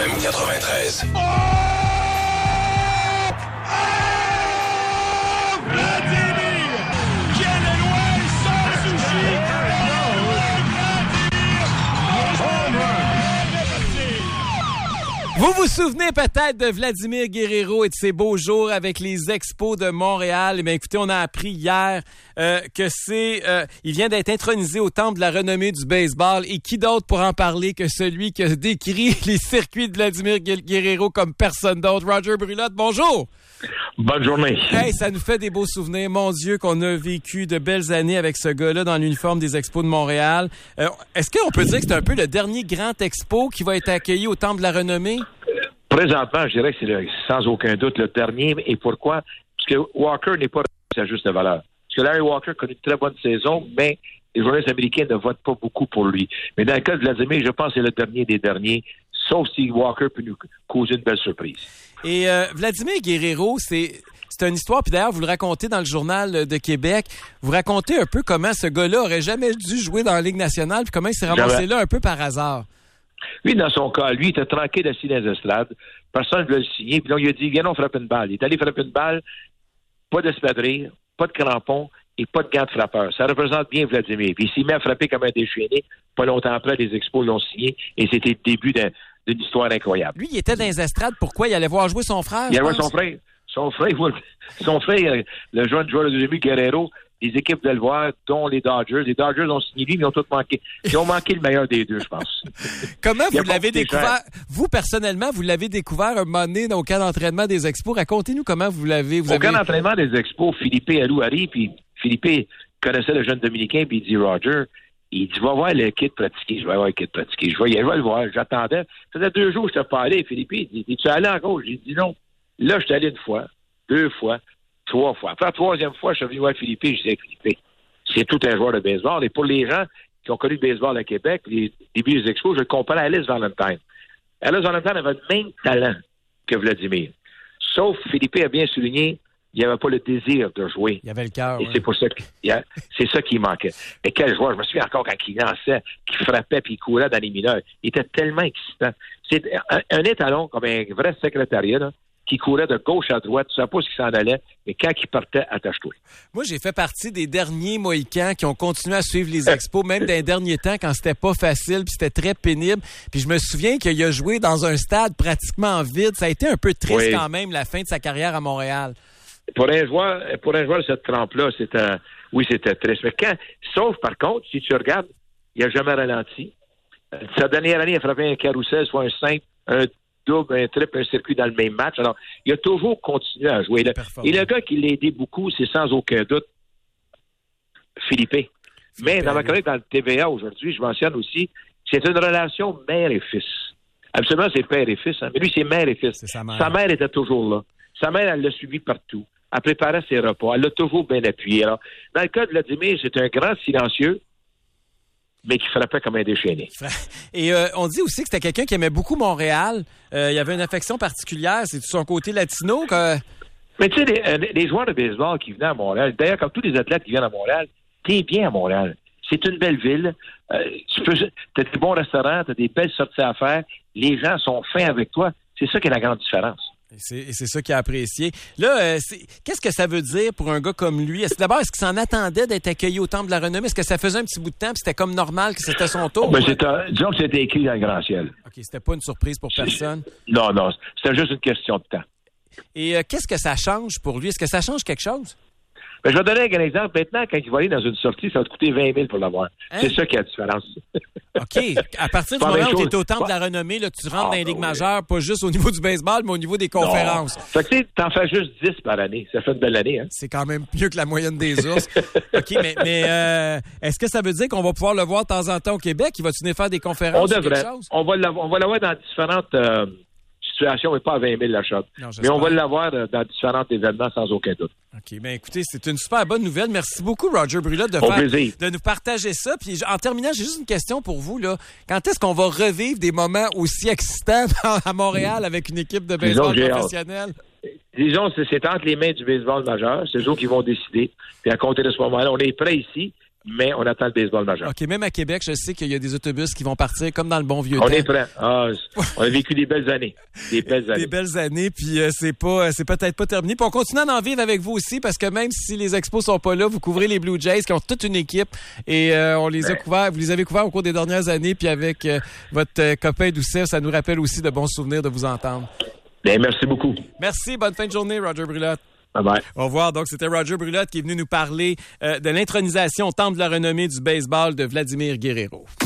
FM 93. Vous vous souvenez peut-être de Vladimir Guerrero et de ses beaux jours avec les Expos de Montréal. Eh bien, écoutez, on a appris hier que il vient d'être intronisé au temple de la renommée du baseball. Et qui d'autre pour en parler que celui qui a décrit les circuits de Vladimir Guerrero comme personne d'autre? Roger Brulotte, bonjour! Bonne journée. Hey, ça nous fait des beaux souvenirs. Mon Dieu, qu'on a vécu de belles années avec ce gars-là dans l'uniforme des Expos de Montréal. Est-ce qu'on peut dire que c'est un peu le dernier grand expo qui va être accueilli au temple de la renommée? Présentement, je dirais que c'est sans aucun doute le dernier. Et pourquoi? Parce que Walker n'est pas à sa juste valeur. Parce que Larry Walker connaît une très bonne saison, mais les journalistes américains ne votent pas beaucoup pour lui. Mais dans le cas de Vladimir, je pense que c'est le dernier des derniers, sauf si Walker peut nous causer une belle surprise. Et Vladimir Guerrero, c'est une histoire, puis d'ailleurs, vous le racontez dans le Journal de Québec. Vous racontez un peu comment ce gars-là aurait jamais dû jouer dans la Ligue nationale, puis comment il s'est ramassé là un peu par hasard. Lui, dans son cas, lui, il était tranquille assis dans les estrades. Personne ne voulait le signer. Puis là, il a dit, viens, on frappe une balle. Il est allé frapper une balle, pas d'espadrille, pas de crampons et pas de gants de frappeur. Ça représente bien Vladimir. Puis il s'est mis à frapper comme un déchaîné. Pas longtemps après, les Expos l'ont signé et c'était le début d'une histoire incroyable. Lui, il était dans les estrades. Pourquoi? Il allait voir jouer son frère? Il allait voir son frère. Son frère, le jeune joueur de demi, Guerrero, les équipes de le voir, dont les Dodgers. Les Dodgers ont signé lui, mais ils ont tous manqué. Ils ont manqué le meilleur des deux, je pense. Comment vous l'avez découvert? Vous, personnellement, vous l'avez découvert un moment donné au camp d'entraînement des Expos. Racontez-nous comment vous l'avez... Au camp d'entraînement des Expos, Philippe Alou arrive, puis Philippe connaissait le jeune Dominicain, puis il dit, Roger, il dit, va voir le kid pratiquer. Je vais voir le kid pratiquer. Je vais le voir. J'attendais. Ça faisait 2 jours que je t'ai parlé. Philippe, il dit, es-tu allé encore? J'ai dit non. Là, je suis allé 1 fois, 2 fois, 3 fois. Après la 3e fois, je suis venu voir Philippe. Je disais, Philippe, c'est tout un joueur de baseball. Et pour les gens qui ont connu le baseball à Québec, les débuts des Expos, je le compare à Alice Valentine. Alice Valentine avait le même talent que Vladimir. Sauf, Philippe a bien souligné, il n'y avait pas le désir de jouer. Il y avait le cœur. Et c'est pour ça c'est ça qui manquait. Et quel joueur, je me souviens encore quand il lançait, qu'il frappait puis il courait dans les mineurs. Il était tellement excitant. C'est un étalon comme un vrai secrétariat, là, qui courait de gauche à droite, tu ne sais pas ce qui s'en allait, mais quand il partait, attache-toi. Moi, j'ai fait partie des derniers Mohicans qui ont continué à suivre les Expos, même dans les derniers temps, quand c'était pas facile, puis c'était très pénible. Puis je me souviens qu'il a joué dans un stade pratiquement vide. Ça a été un peu triste quand même, la fin de sa carrière à Montréal. Pour un joueur de cette trempe-là, c'était triste. Mais sauf, par contre, si tu regardes, il n'a jamais ralenti. Sa dernière année, il a frappé un carrousel, soit un simple, un double, un triple, un circuit dans le même match. Alors, il a toujours continué à jouer. Et le gars qui l'a aidé beaucoup, c'est sans aucun doute Philippe. Mais dans ma chronique dans le TVA aujourd'hui, je mentionne aussi c'est une relation mère et fils. Absolument, c'est père et fils. Hein? Mais lui, c'est mère et fils. Sa mère était toujours là. Sa mère, elle l'a suivi partout. Elle préparait ses repas. Elle l'a toujours bien appuyé. Alors, dans le cas de Vladimir, c'est un grand silencieux, mais qui frappait comme un déchaîné. Et on dit aussi que c'était quelqu'un qui aimait beaucoup Montréal. Il y avait une affection particulière. C'est de son côté latino que... Mais tu sais, les joueurs de baseball qui venaient à Montréal, d'ailleurs, comme tous les athlètes qui viennent à Montréal, t'es bien à Montréal. C'est une belle ville. T'as des bons restaurants, t'as des belles sorties à faire. Les gens sont fins avec toi. C'est ça qui est la grande différence. Et c'est ça qu'il a apprécié. Là, qu'est-ce que ça veut dire pour un gars comme lui? Est-ce qu'il s'en attendait d'être accueilli au Temple de la Renommée? Est-ce que ça faisait un petit bout de temps puis c'était comme normal que c'était son tour? Disons que c'était écrit dans le grand ciel. OK, c'était pas une surprise pour personne? Non, c'était juste une question de temps. Et qu'est-ce que ça change pour lui? Est-ce que ça change quelque chose? Ben, je vais donner un exemple. Maintenant, quand il va aller dans une sortie, ça va te coûter 20 000 pour l'avoir. Hein? C'est ça qui a la différence. OK. À partir du moment où tu es au Temple de la Renommée, là, tu rentres dans les ligues majeures, pas juste au niveau du baseball, mais au niveau des conférences. Fait que tu sais, t'en fais juste 10 par année. Ça fait une belle année. Hein? C'est quand même mieux que la moyenne des ours. OK, mais est-ce que ça veut dire qu'on va pouvoir le voir de temps en temps au Québec? Il va-tu venir faire des conférences? On devrait. On va l'avoir dans différentes... situation n'est pas à 20 000 la shot. Mais on va l'avoir dans différents événements sans aucun doute. OK. Bien, écoutez, c'est une super bonne nouvelle. Merci beaucoup, Roger Brulotte, de nous partager ça. Puis, en terminant, j'ai juste une question pour vous. Là. Quand est-ce qu'on va revivre des moments aussi excitants à Montréal avec une équipe de baseball professionnelle? Disons, c'est entre les mains du baseball majeur. C'est eux qui vont décider. Puis, à compter de ce moment-là, on est prêts ici. mais on attend le baseball majeur. OK, même à Québec, je sais qu'il y a des autobus qui vont partir comme dans le bon vieux temps. On est prêts. On a vécu des belles années. Des belles années, puis c'est peut-être pas terminé. Puis on continue à en vivre avec vous aussi, parce que même si les Expos sont pas là, vous couvrez les Blue Jays qui ont toute une équipe et on les a couverts, vous les avez couverts au cours des dernières années, puis avec votre copain Doucet, ça nous rappelle aussi de bons souvenirs de vous entendre. Bien, merci beaucoup. Merci, bonne fin de journée, Roger Brulotte. Bye-bye. Au revoir. Donc, c'était Roger Brulotte qui est venu nous parler de l'intronisation au temple de la renommée du baseball de Vladimir Guerrero.